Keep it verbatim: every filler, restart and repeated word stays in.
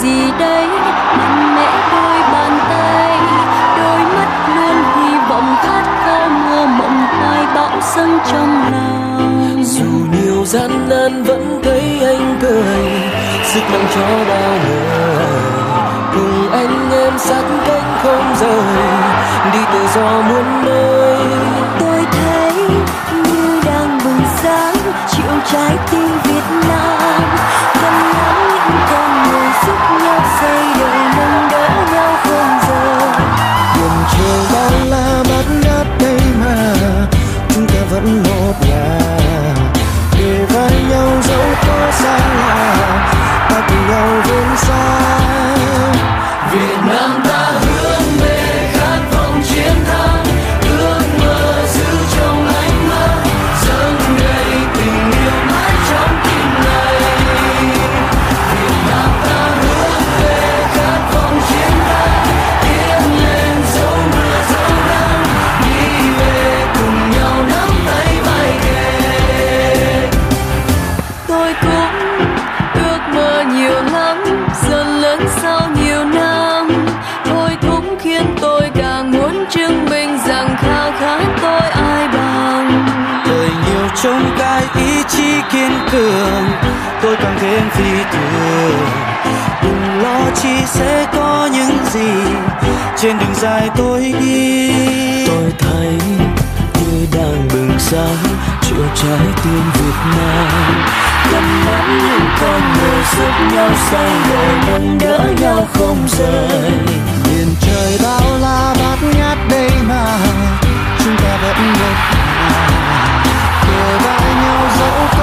gì đây? Mạnh mẽ đôi bàn tay, đôi mắt luôn hy vọng khát khao mơ mộng hoài bão dâng trong lòng. Dù nhiều gian nan vẫn thấy anh cười, sức nặng cho bao người. Cùng anh em sát cánh không rời, đi tự do muôn nơi. Tôi thấy như đang bừng sáng triệu trái tim Việt Nam. Gần lắm những con người giúp nhau xây đời nâng đỡ nhau không rời. Biển trời bao la bát ngát đây mà chúng ta vẫn một nhà, để vai nhau dẫu có xa lạ, ta cùng nhau vươn xa. Việt Nam ta hướng về khát vọng chiến thắng, ước mơ giữ trong ánh mắt, dâng đầy tình yêu mãi trong tim này. Việt Nam ta hướng về khát vọng chiến thắng, tiến lên dẫu mưa dẫu nắng, đi về cùng nhau nắm tay vai kề. Tôi cũng ước mơ nhiều lắm, dần lớn sau nhiều năm. Thôi thúc khiến tôi càng muốn chứng minh rằng khao khát tôi ai bằng. Đời nhiều trong cái ý chí kiên cường, tôi càng thêm phi thường. Đừng lo chi sẽ có những gì trên đường dài tôi đi. Tôi thấy như đang bừng sáng chiều trái tim Việt Nam. Gần lắm những con người giúp nhau xây đời nâng đỡ nhau không rời. Biển trời bao la bát ngát đây mà chúng ta vẫn một nhà, kề vai nhau dẫu